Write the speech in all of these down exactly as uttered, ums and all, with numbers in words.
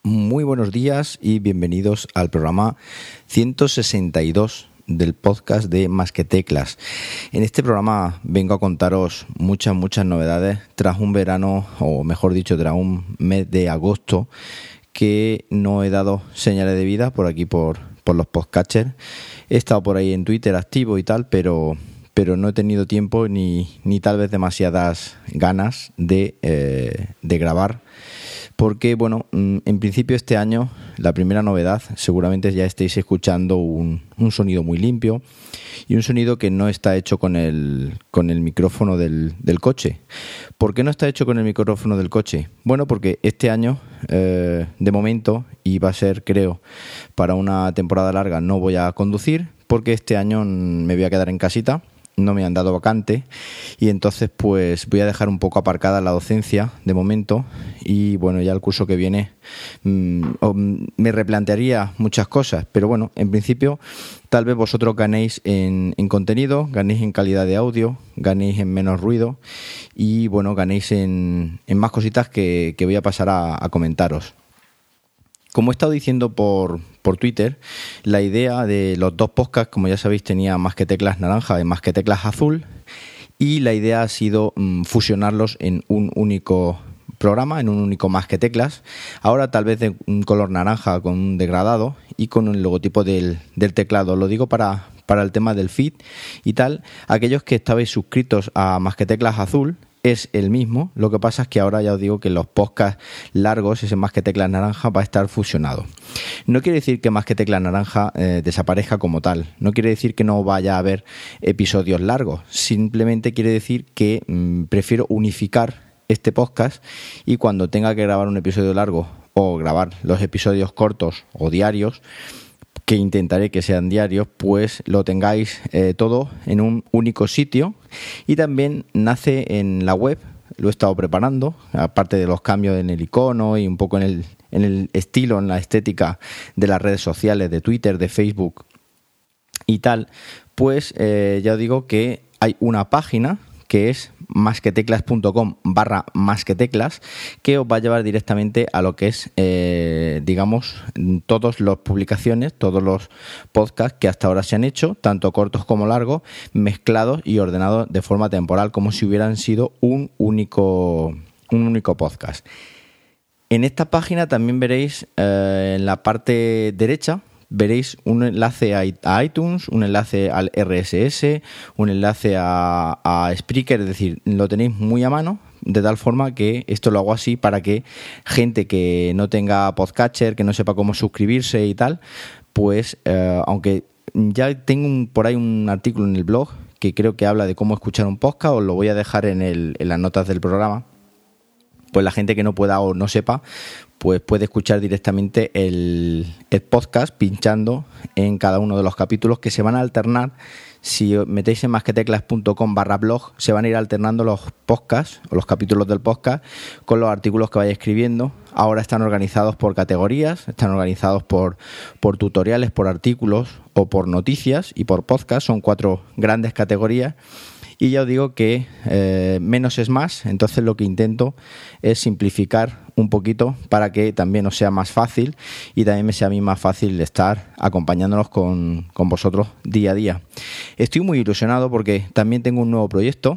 Muy buenos días y bienvenidos al programa ciento sesenta y dos del podcast de Más que Teclas. En este programa vengo a contaros muchas, muchas novedades tras un verano, o mejor dicho, tras un mes de agosto que no he dado señales de vida por aquí, por, por los podcatchers. He estado por ahí en Twitter activo y tal, pero... pero no he tenido tiempo ni, ni tal vez demasiadas ganas de, eh, de grabar, porque, bueno, en principio este año la primera novedad, seguramente ya estéis escuchando un, un sonido muy limpio y un sonido que no está hecho con el, con el micrófono del, del coche. ¿Por qué no está hecho con el micrófono del coche? Bueno, porque este año, eh, de momento, y va a ser, creo, para una temporada larga, no voy a conducir, porque este año me voy a quedar en casita. No me han dado vacante y entonces pues voy a dejar un poco aparcada la docencia de momento y bueno, ya el curso que viene mmm, me replantearía muchas cosas, pero bueno, en principio tal vez vosotros ganéis en, en contenido, ganéis en calidad de audio, ganéis en menos ruido y bueno, ganéis en, en más cositas que, que voy a pasar a, a comentaros. Como he estado diciendo por, por Twitter, la idea de los dos podcasts, como ya sabéis, tenía Más que Teclas naranja y Más que Teclas azul, y la idea ha sido mmm, fusionarlos en un único programa, en un único Más que Teclas, ahora tal vez de un color naranja con un degradado y con el logotipo del, del teclado. Lo digo para, para el tema del feed y tal. Aquellos que estabais suscritos a Más que Teclas azul, es el mismo, lo que pasa es que ahora ya os digo que los podcasts largos, ese Más que Teclas naranja, va a estar fusionado. No quiere decir que Más que Teclas naranja eh, desaparezca como tal, no quiere decir que no vaya a haber episodios largos, simplemente quiere decir que mmm, prefiero unificar este podcast y cuando tenga que grabar un episodio largo o grabar los episodios cortos o diarios, que intentaré que sean diarios, pues lo tengáis eh, todo en un único sitio. Y también nace en la web, lo he estado preparando, aparte de los cambios en el icono y un poco en el, en el estilo, en la estética de las redes sociales, de Twitter, de Facebook y tal, pues eh, ya os digo que hay una página que es masqueteclas.com barra masqueteclas, que os va a llevar directamente a lo que es, eh, digamos, todas las publicaciones, todos los podcasts que hasta ahora se han hecho, tanto cortos como largos, mezclados y ordenados de forma temporal, como si hubieran sido un único, un único podcast. En esta página también veréis, eh, en la parte derecha, veréis un enlace a iTunes, un enlace al R S S, un enlace a, a Spreaker, es decir, lo tenéis muy a mano, de tal forma que esto lo hago así para que gente que no tenga podcatcher, que no sepa cómo suscribirse y tal, pues eh, aunque ya tengo un, por ahí un artículo en el blog que creo que habla de cómo escuchar un podcast, os lo voy a dejar en, el, en las notas del programa, pues la gente que no pueda o no sepa, pues puede escuchar directamente el, el podcast pinchando en cada uno de los capítulos que se van a alternar. Si metéis en masqueteclas.com barra blog, se van a ir alternando los podcasts o los capítulos del podcast con los artículos que vaya escribiendo. Ahora están organizados por categorías, están organizados por, por tutoriales, por artículos o por noticias y por podcast. Son cuatro grandes categorías. Y ya os digo que eh, menos es más, entonces lo que intento es simplificar un poquito para que también os sea más fácil y también me sea a mí más fácil estar acompañándonos con, con vosotros día a día. Estoy muy ilusionado porque también tengo un nuevo proyecto,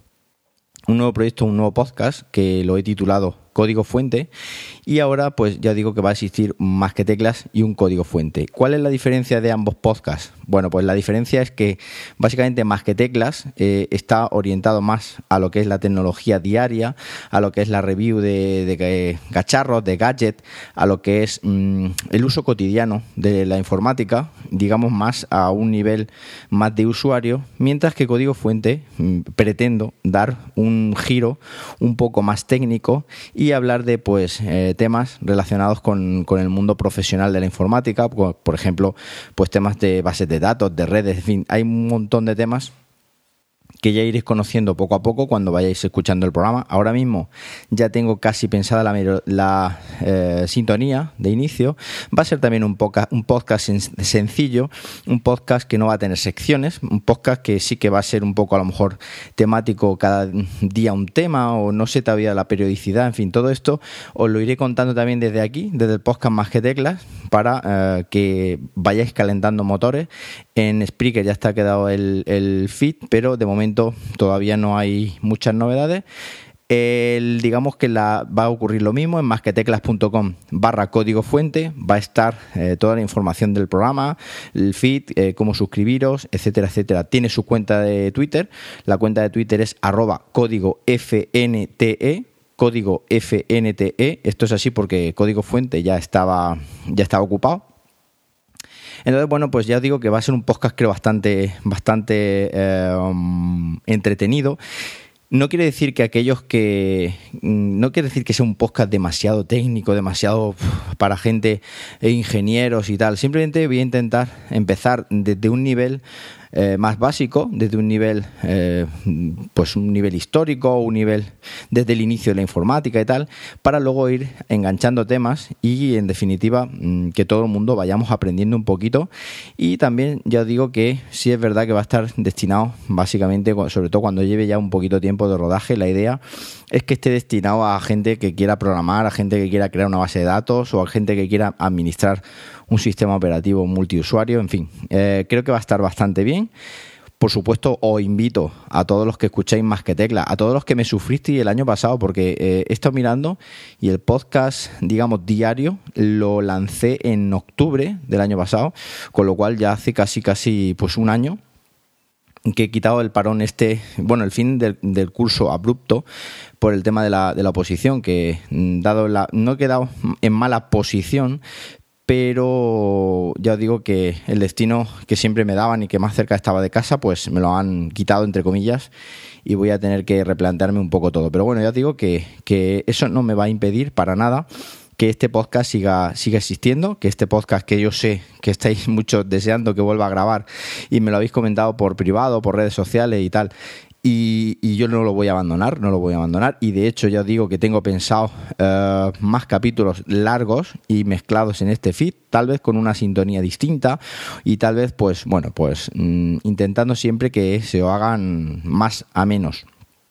un nuevo proyecto, un nuevo podcast que lo he titulado Código Fuente y ahora pues ya digo que va a existir Más que Teclas y un código fuente. ¿Cuál es la diferencia de ambos podcasts? Bueno, pues la diferencia es que básicamente Más que Teclas eh, está orientado más a lo que es la tecnología diaria, a lo que es la review de, de, de cacharros, de gadgets, a lo que es mmm, el uso cotidiano de la informática, digamos más a un nivel más de usuario, mientras que Código Fuente mmm, pretendo dar un giro un poco más técnico y hablar de pues eh, temas relacionados con, con el mundo profesional de la informática, por, por ejemplo, pues temas de bases de datos, de redes, en fin, hay un montón de temas que ya iréis conociendo poco a poco cuando vayáis escuchando el programa. Ahora mismo ya tengo casi pensada la, la eh, sintonía de inicio. Va a ser también un, poca, un podcast sen- sencillo, un podcast que no va a tener secciones, un podcast que sí que va a ser un poco a lo mejor temático, cada día un tema, o no sé todavía la periodicidad, en fin, todo esto os lo iré contando también desde aquí, desde el podcast Más que Teclas, para eh, que vayáis calentando motores. En Spreaker ya está quedado el, el feed, pero de momento todavía no hay muchas novedades. El, digamos que la, va a ocurrir lo mismo en masqueteclas.com barra código fuente. Va a estar eh, toda la información del programa, el feed, eh, cómo suscribiros, etcétera, etcétera. Tiene su cuenta de Twitter. La cuenta de Twitter es arroba código F N T E. Código F N T E. Esto es así porque código fuente ya estaba, ya estaba ocupado. Entonces, bueno, pues ya os digo que va a ser un podcast, creo, bastante, bastante eh, um, entretenido. No quiere decir que aquellos que... No quiere decir que sea un podcast demasiado técnico, demasiado uf, para gente, e ingenieros y tal. Simplemente voy a intentar empezar desde un nivel eh, más básico, desde un nivel, eh, pues un nivel histórico, un nivel desde el inicio de la informática y tal, para luego ir enganchando temas y, en definitiva, que todo el mundo vayamos aprendiendo un poquito. Y también ya os digo que sí es verdad que va a estar destinado, básicamente, sobre todo cuando lleve ya un poquito de tiempo de rodaje, la idea es que esté destinado a gente que quiera programar, a gente que quiera crear una base de datos o a gente que quiera administrar un sistema operativo multiusuario, en fin, eh, creo que va a estar bastante bien. Por supuesto, os invito a todos los que escucháis Más que Teclas, a todos los que me sufristeis el año pasado, porque eh, he estado mirando y el podcast, digamos, diario, lo lancé en octubre del año pasado, con lo cual ya hace casi, casi pues un año que he quitado el parón este, bueno, el fin del, del curso abrupto por el tema de la, de la oposición, que dado la, no he quedado en mala posición, pero ya os digo que el destino que siempre me daban y que más cerca estaba de casa, pues me lo han quitado, entre comillas, y voy a tener que replantearme un poco todo. Pero bueno, ya os digo que, que eso no me va a impedir para nada que este podcast siga, siga existiendo, que este podcast que yo sé que estáis muchos deseando que vuelva a grabar y me lo habéis comentado por privado, por redes sociales y tal, y, y yo no lo voy a abandonar, no lo voy a abandonar, y de hecho ya os digo que tengo pensado uh, más capítulos largos y mezclados en este feed, tal vez con una sintonía distinta y tal vez pues bueno pues mmm, intentando siempre que se hagan más a menos.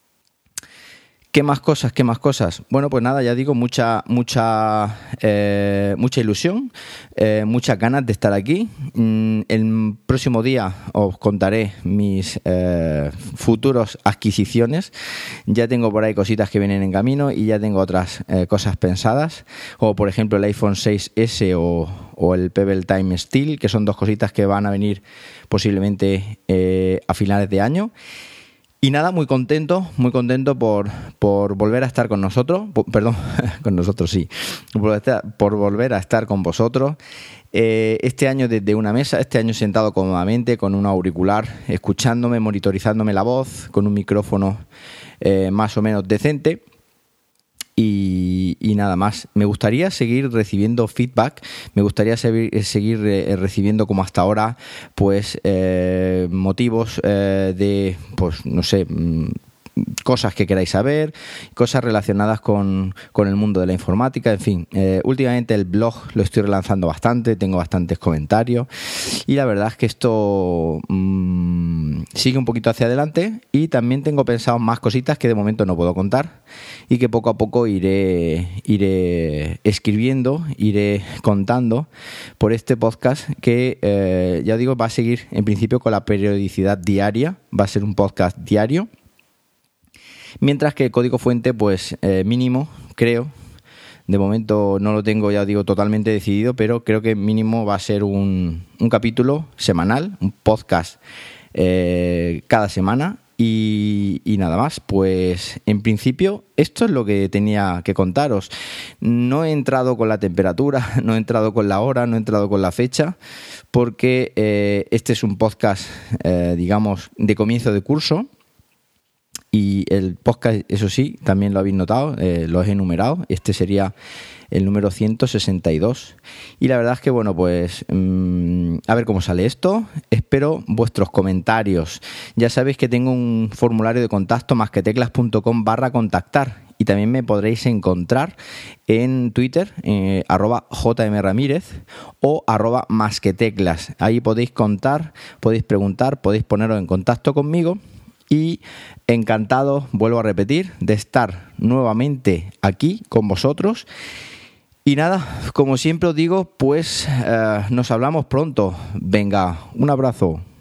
¿Qué más cosas? ¿Qué más cosas? Bueno, pues nada, ya digo, mucha mucha eh, mucha ilusión, eh, muchas ganas de estar aquí. Mm, el próximo día os contaré mis eh, futuros adquisiciones. Ya tengo por ahí cositas que vienen en camino y ya tengo otras eh, cosas pensadas, como por ejemplo el iPhone seis ese o, o el Pebble Time Steel, que son dos cositas que van a venir posiblemente eh, a finales de año. Y nada, muy contento, muy contento por, por volver a estar con nosotros, por, perdón, con nosotros sí, por, estar, por volver a estar con vosotros. Eh, este año desde una mesa, este año sentado cómodamente, con un auricular, escuchándome, monitorizándome la voz, con un micrófono eh, más o menos decente. Y, y nada más. Me gustaría seguir recibiendo feedback, me gustaría seguir, seguir eh, recibiendo como hasta ahora pues eh, motivos eh, de, pues no sé, mmm, cosas que queráis saber, cosas relacionadas con, con el mundo de la informática, en fin. Eh, últimamente el blog lo estoy relanzando bastante, tengo bastantes comentarios y la verdad es que esto mmm, sigue un poquito hacia adelante y también tengo pensado más cositas que de momento no puedo contar y que poco a poco iré, iré escribiendo, iré contando por este podcast que eh, ya digo va a seguir en principio con la periodicidad diaria, va a ser un podcast diario. Mientras que el código fuente, pues eh, mínimo, creo, de momento no lo tengo, ya digo, totalmente decidido, pero creo que mínimo va a ser un, un capítulo semanal, un podcast eh, cada semana y, y nada más. Pues en principio esto es lo que tenía que contaros. No he entrado con la temperatura, no he entrado con la hora, no he entrado con la fecha, porque eh, este es un podcast, eh, digamos, de comienzo de curso. y el podcast, eso sí, también lo habéis notado, eh, lo he enumerado. Este sería el número ciento sesenta y dos. Y la verdad es que, bueno, pues mmm, a ver cómo sale esto. Espero vuestros comentarios. Ya sabéis que tengo un formulario de contacto, masqueteclas.com barra contactar. Y también me podréis encontrar en Twitter, eh, arroba jmramírez o arroba masqueteclas. Ahí podéis contar, podéis preguntar, podéis poneros en contacto conmigo. Y encantado, vuelvo a repetir, de estar nuevamente aquí con vosotros. Y nada, como siempre os digo, pues eh, nos hablamos pronto. Venga, un abrazo.